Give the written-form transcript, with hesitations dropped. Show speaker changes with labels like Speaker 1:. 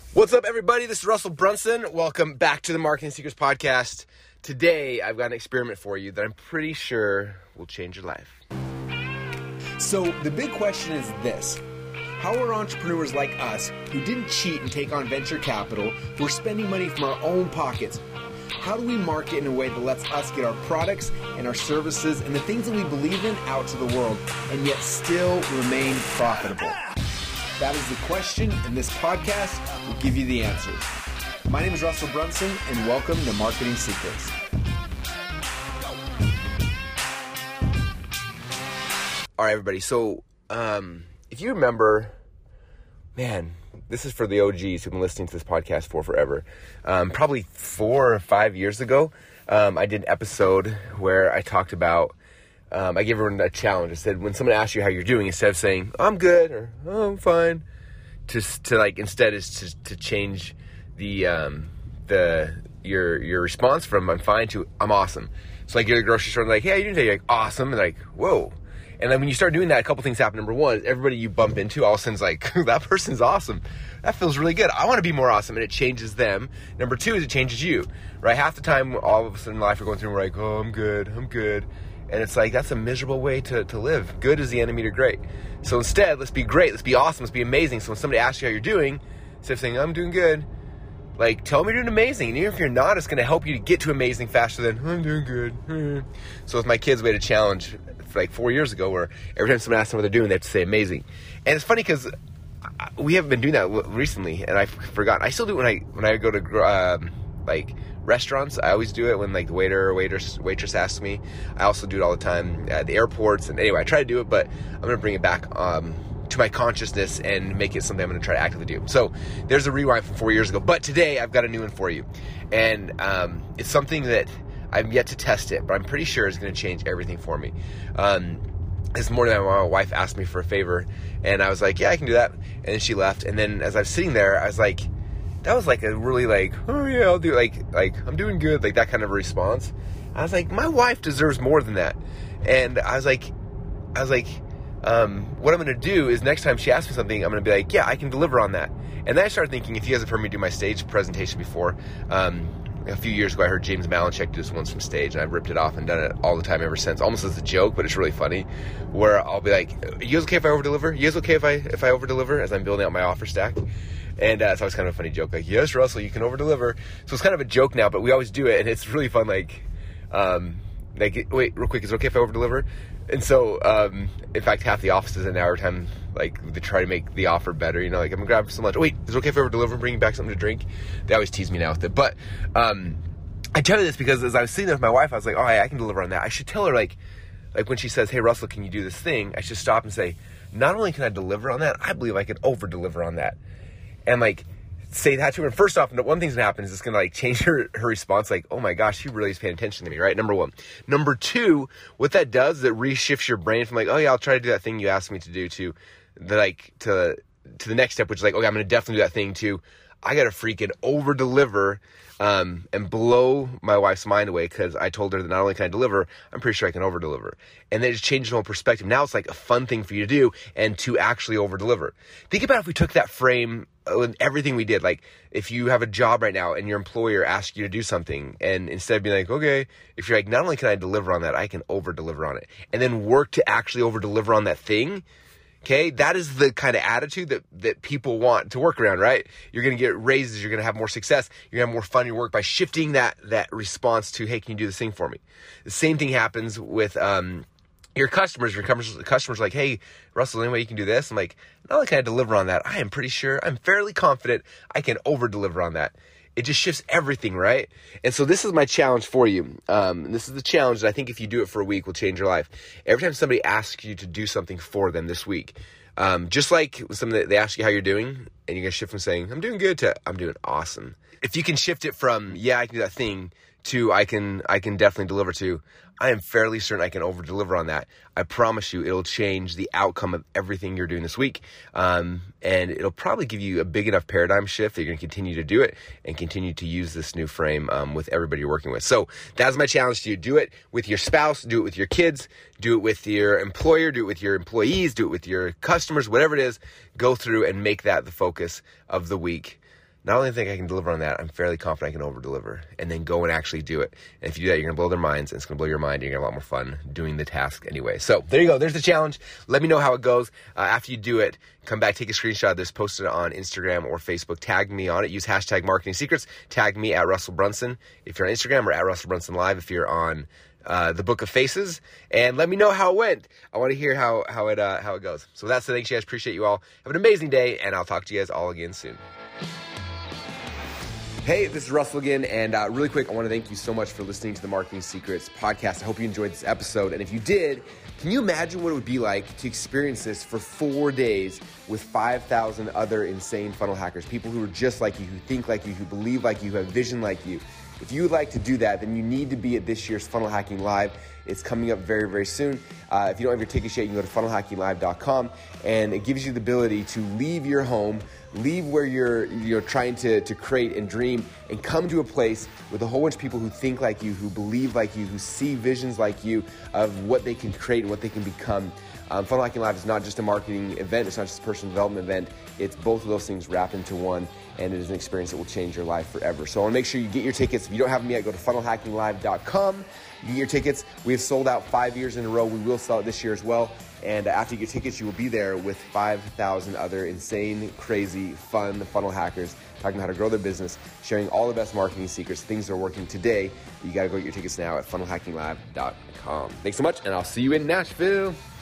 Speaker 1: What's up, everybody? This is Russell Brunson. Welcome back to the Marketing Secrets Podcast. Today, I've got an experiment for you that I'm pretty sure will change your life.
Speaker 2: So the big question is this: how are entrepreneurs like us, who didn't cheat and take on venture capital, who are spending money from our own pockets, how do we market in a way that lets us get our products and our services and the things that we believe in out to the world and yet still remain profitable? That is the question, and this podcast will give you the answers. My name is Russell Brunson, and welcome to Marketing Secrets.
Speaker 1: All right, everybody. So, if you remember, man, this is for the OGs who've been listening to this podcast for forever. Probably 4 or 5 years ago, I did an episode where I talked about, I gave everyone a challenge. I said, when someone asks you how you're doing, instead of saying, I'm good, or I'm fine, instead is to change your response from I'm fine to I'm awesome. So like you're at the grocery store and like, hey, how you doing today? You're like, awesome. And like, whoa. And then when you start doing that, a couple things happen. Number one, everybody you bump into all of a sudden is like, that person's awesome. That feels really good. I want to be more awesome. And it changes them. Number two is it changes you, right? Half the time, all of a sudden in life, we're going through and we're like, oh, I'm good. And it's like, that's a miserable way to live. Good is the enemy to great. So instead, let's be great. Let's be awesome. Let's be amazing. So when somebody asks you how you're doing, instead of saying, I'm doing good, like, tell them you're doing amazing. And even if you're not, it's going to help you to get to amazing faster than, I'm doing good. So with my kids, we had a challenge like 4 years ago where every time someone asks them what they're doing, they have to say amazing. And it's funny because we haven't been doing that recently, and I've forgotten. I still do it when I go to like restaurants. I always do it when like the waiter or waitress asks me. I also do it all the time at the airports. And anyway, I try to do it, but I'm going to bring it back to my consciousness and make it something I'm going to try to actively do. So there's a rewind from 4 years ago. But today I've got a new one for you. And it's something that I'm yet to test it, but I'm pretty sure it's going to change everything for me. This morning my wife asked me for a favor, and I was like, yeah, I can do that. And then she left. And then as I was sitting there, I was like, that was like a really like, oh yeah, I'll do like I'm doing good, like that kind of a response. I was like, my wife deserves more than that. And I was like, what I'm going to do is next time she asks me something, I'm going to be like, yeah, I can deliver on that. And then I started thinking, if you guys have heard me do my stage presentation before, a few years ago, I heard James Malinchak do this once from stage, and I've ripped it off and done it all the time ever since, almost as a joke, but it's really funny, where I'll be like, you guys okay if I over-deliver? You guys okay if I over-deliver, as I'm building out my offer stack? And so it's kind of a funny joke, like, yes, Russell, you can over-deliver. So it's kind of a joke now, but we always do it, and it's really fun, like, wait, real quick, is it okay if I over-deliver? And so, in fact, half the offices in now, every time, like, they try to make the offer better, you know, like, I'm going to grab some lunch. Wait, is it okay if I over-deliver and bring you back something to drink? They always tease me now with it. But I tell you this because as I was sitting there with my wife, I was like, oh, I can deliver on that. I should tell her, like when she says, hey, Russell, can you do this thing? I should stop and say, not only can I deliver on that, I believe I can over-deliver on that. And, like, say that to her. And first off, one thing's going to happen is it's going to, like, change her response. Like, oh, my gosh, she really is paying attention to me, right? Number one. Number two, what that does is it reshifts your brain from, like, oh, yeah, I'll try to do that thing you asked me to do to the next step, which is like, okay, I'm going to definitely do that thing to I got to freaking over-deliver and blow my wife's mind away because I told her that not only can I deliver, I'm pretty sure I can over-deliver. And then it just changed the whole perspective. Now it's like a fun thing for you to do and to actually over-deliver. Think about if we took that frame in everything we did. Like if you have a job right now and your employer asks you to do something, and instead of being like, okay, if you're like, not only can I deliver on that, I can over-deliver on it. And then work to actually over-deliver on that thing. Okay, that is the kind of attitude that people want to work around, right? You're going to get raises. You're going to have more success. You're going to have more fun in your work by shifting that response to, hey, can you do this thing for me? The same thing happens with your customers. Your customers are like, hey, Russell, any way you can do this? I'm like, not only can I deliver on that, I am pretty sure, I'm fairly confident I can over-deliver on that. It just shifts everything, right? And so this is my challenge for you. This is the challenge that I think if you do it for a week will change your life. Every time somebody asks you to do something for them this week, just like something they ask you how you're doing, and you're going to shift from saying, I'm doing good to I'm doing awesome. If you can shift it from, yeah, I can do that thing, to I can definitely deliver to, I am fairly certain I can over-deliver on that. I promise you it'll change the outcome of everything you're doing this week. And it'll probably give you a big enough paradigm shift that you're going to continue to do it and continue to use this new frame with everybody you're working with. So that's my challenge to you. Do it with your spouse, do it with your kids, do it with your employer, do it with your employees, do it with your customers, whatever it is. Go through and make that the focus of the week. not only think I can deliver on that, I'm fairly confident I can over-deliver, and then go and actually do it. And if you do that, you're going to blow their minds, and it's going to blow your mind, and you're going to have a lot more fun doing the task anyway. So there you go. There's the challenge. Let me know how it goes. After you do it, come back, take a screenshot of this, post it on Instagram or Facebook, tag me on it, use hashtag marketing secrets, tag me at Russell Brunson if you're on Instagram, or at Russell Brunson Live if you're on the Book of Faces, and let me know how it went. I want to hear how it goes. So that's the thing, guys. Appreciate you all. Have an amazing day, and I'll talk to you guys all again soon. Hey, this is Russell again, and really quick, I want to thank you so much for listening to the Marketing Secrets podcast. I hope you enjoyed this episode, and if you did, can you imagine what it would be like to experience this for 4 days with 5,000 other insane funnel hackers, people who are just like you, who think like you, who believe like you, who have vision like you? If you would like to do that, then you need to be at this year's Funnel Hacking Live. It's coming up very, very soon. If you don't have your tickets yet, you can go to funnelhackinglive.com, and it gives you the ability to leave your home, leave where you're trying to create and dream, and come to a place with a whole bunch of people who think like you, who believe like you, who see visions like you of what they can create and what they can become. Funnel Hacking Live is not just a marketing event. It's not just a personal development event. It's both of those things wrapped into one, and it is an experience that will change your life forever. So I want to make sure you get your tickets. If you don't have them yet, go to funnelhackinglive.com. You get your tickets. We have sold out 5 years in a row. We will sell it this year as well. And after you get tickets, you will be there with 5,000 other insane, crazy, fun funnel hackers talking about how to grow their business, sharing all the best marketing secrets, things that are working today. You got to go get your tickets now at funnelhackinglive.com. Thanks so much, and I'll see you in Nashville.